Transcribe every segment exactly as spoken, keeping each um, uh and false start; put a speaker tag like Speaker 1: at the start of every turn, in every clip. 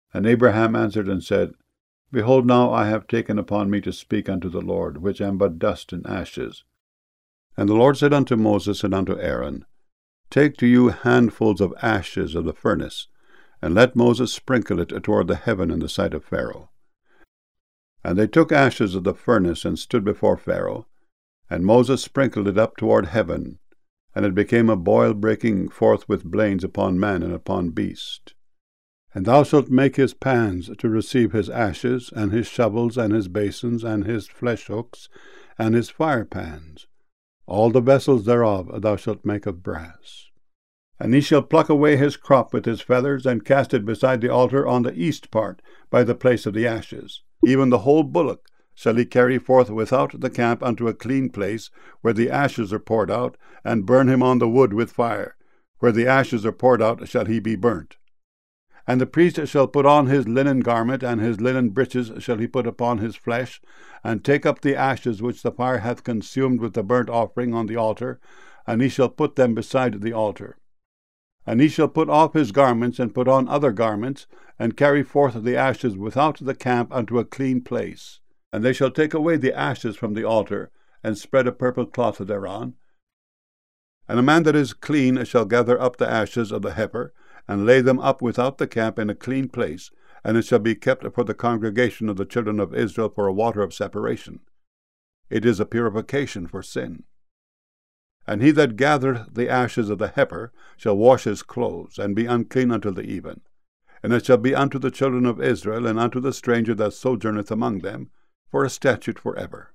Speaker 1: And Abraham answered and said, Behold, now I have taken upon me to speak unto the Lord, which am but dust and ashes. And the Lord said unto Moses and unto Aaron, Take to you handfuls of ashes of the furnace, and let Moses sprinkle it toward the heaven in the sight of Pharaoh. And they took ashes of the furnace and stood before Pharaoh, and Moses sprinkled it up toward heaven, and it became a boil breaking forth with blains upon man and upon beast. And thou shalt make his pans to receive his ashes, and his shovels, and his basins, and his flesh hooks, and his fire pans. All the vessels thereof thou shalt make of brass. And he shall pluck away his crop with his feathers, and cast it beside the altar on the east part, by the place of the ashes. Even the whole bullock shall he carry forth without the camp unto a clean place, where the ashes are poured out, and burn him on the wood with fire. Where the ashes are poured out shall he be burnt. And the priest shall put on his linen garment, and his linen breeches shall he put upon his flesh, and take up the ashes which the fire hath consumed with the burnt offering on the altar, and he shall put them beside the altar. And he shall put off his garments, and put on other garments, and carry forth the ashes without the camp unto a clean place. And they shall take away the ashes from the altar, and spread a purple cloth thereon. And a man that is clean shall gather up the ashes of the heifer, and lay them up without the camp in a clean place, and it shall be kept for the congregation of the children of Israel for a water of separation. It is a purification for sin. And he that gathereth the ashes of the heifer shall wash his clothes, and be unclean until the even. And it shall be unto the children of Israel, and unto the stranger that sojourneth among them, for a statute for ever.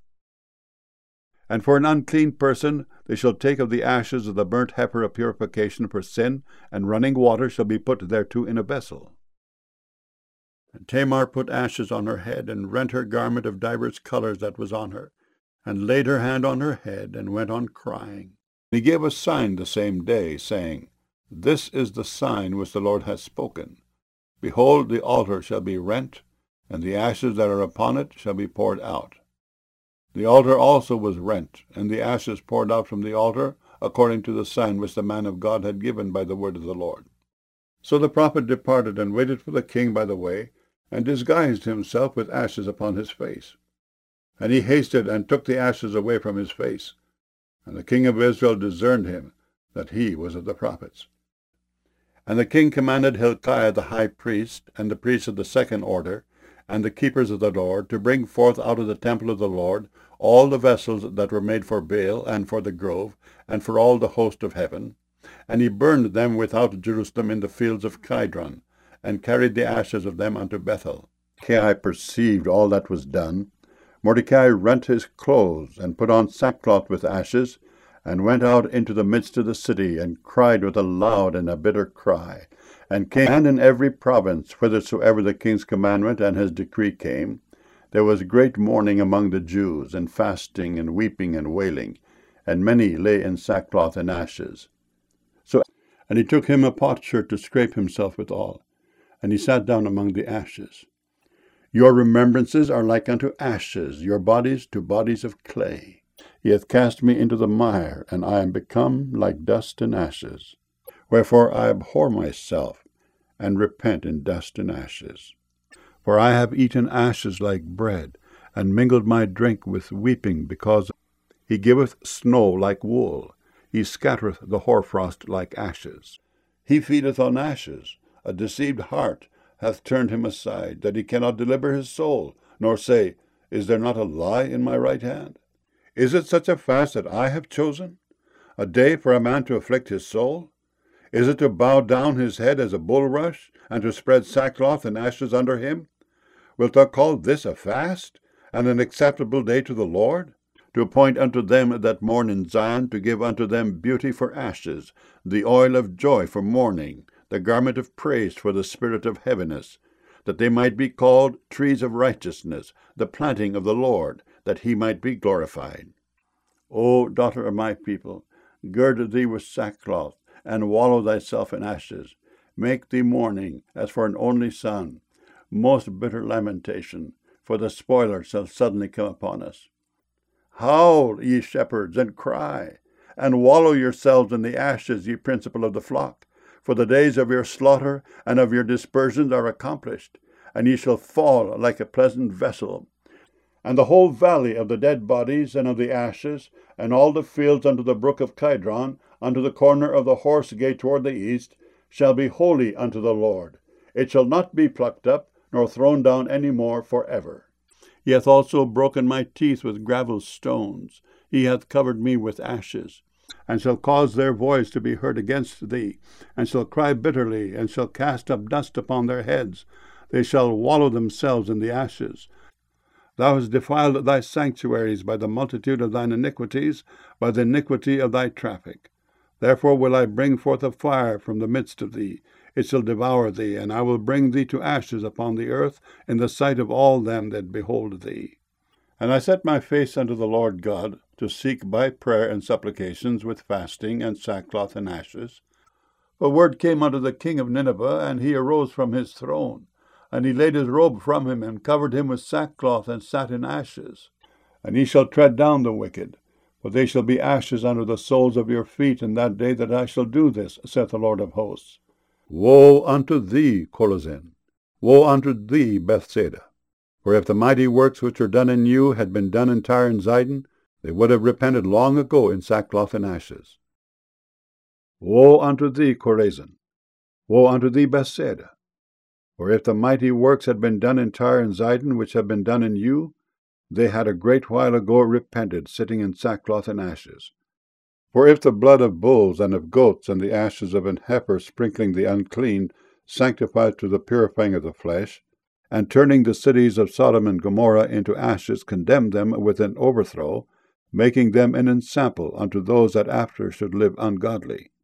Speaker 1: And for an unclean person they shall take of the ashes of the burnt heifer of purification for sin, and running water shall be put thereto in a vessel. And Tamar put ashes on her head, and rent her garment of divers colors that was on her, and laid her hand on her head, and went on crying. And he gave a sign the same day, saying, This is the sign which the Lord hath spoken. Behold, the altar shall be rent, and the ashes that are upon it shall be poured out. The altar also was rent, and the ashes poured out from the altar, according to the sign which the man of God had given by the word of the Lord. So the prophet departed, and waited for the king by the way, and disguised himself with ashes upon his face. And he hasted, and took the ashes away from his face. And the king of Israel discerned him, that he was of the prophets. And the king commanded Hilkiah the high priest, and the priests of the second order, and the keepers of the Lord, to bring forth out of the temple of the Lord all the vessels that were made for Baal, and for the grove, and for all the host of heaven. And he burned them without Jerusalem in the fields of Kidron, and carried the ashes of them unto Bethel. Mordecai perceived all that was done. Mordecai rent his clothes, and put on sackcloth with ashes, and went out into the midst of the city, and cried with a loud and a bitter cry, and came, and in every province, whithersoever the king's commandment and his decree came, there was great mourning among the Jews, and fasting, and weeping, and wailing, and many lay in sackcloth and ashes. So, and he took him a potsherd to scrape himself withal, and he sat down among the ashes. Your remembrances are like unto ashes, your bodies to bodies of clay. He hath cast me into the mire, and I am become like dust and ashes. Wherefore I abhor myself, and repent in dust and ashes. For I have eaten ashes like bread, and mingled my drink with weeping, because he giveth snow like wool, he scattereth the hoarfrost like ashes. He feedeth on ashes, a deceived heart hath turned him aside, that he cannot deliver his soul, nor say, Is there not a lie in my right hand? Is it such a fast that I have chosen, a day for a man to afflict his soul? Is it to bow down his head as a bulrush, and to spread sackcloth and ashes under him? Wilt thou call this a fast, and an acceptable day to the Lord? To appoint unto them that mourn in Zion, to give unto them beauty for ashes, the oil of joy for mourning, the garment of praise for the spirit of heaviness, that they might be called trees of righteousness, the planting of the Lord, that he might be glorified. O daughter of my people, gird thee with sackcloth, and wallow thyself in ashes. Make thee mourning, as for an only son. Most bitter lamentation, for the spoiler shall suddenly come upon us. Howl, ye shepherds, and cry, and wallow yourselves in the ashes, ye principal of the flock. For the days of your slaughter and of your dispersions are accomplished. and ye shall fall like a pleasant vessel. And the whole valley of the dead bodies and of the ashes, and all the fields unto the brook of Kidron, unto the corner of the horse gate toward the east, shall be holy unto the Lord. It shall not be plucked up, nor thrown down any more for ever. He hath also broken my teeth with gravel stones. He hath covered me with ashes, and shall cause their voice to be heard against thee, and shall cry bitterly, and shall cast up dust upon their heads. They shall wallow themselves in the ashes. Thou hast defiled thy sanctuaries by the multitude of thine iniquities, by the iniquity of thy traffic. Therefore will I bring forth a fire from the midst of thee. It shall devour thee, and I will bring thee to ashes upon the earth in the sight of all them that behold thee. And I set my face unto the Lord God, to seek by prayer and supplications with fasting and sackcloth and ashes. A word came unto the king of Nineveh, and he arose from his throne. And he laid his robe from him, and covered him with sackcloth, and sat in ashes. And he shall tread down the wicked, for they shall be ashes under the soles of your feet in that day that I shall do this, saith the Lord of hosts. Woe unto thee, Chorazin! Woe unto thee, Bethsaida! For if the mighty works which are done in you had been done in Tyre and Zidon, they would have repented long ago in sackcloth and ashes. Woe unto thee, Chorazin! Woe unto thee, Bethsaida! For if the mighty works had been done in Tyre and Zidon, which have been done in you, they had a great while ago repented, sitting in sackcloth and ashes. For if the blood of bulls and of goats and the ashes of an heifer sprinkling the unclean sanctifies to the purifying of the flesh, and turning the cities of Sodom and Gomorrah into ashes condemn them with an overthrow, making them an ensample unto those that after should live ungodly.